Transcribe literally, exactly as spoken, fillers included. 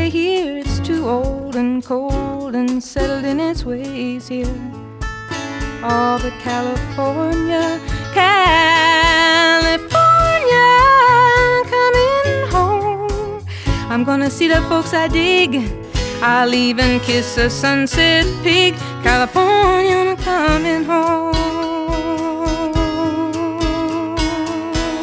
stay here. It's too old and cold and settled in its ways here. Oh, but California, California, coming home. I'm gonna see the folks I dig. I'll even kiss a sunset pig. California, I'm coming home.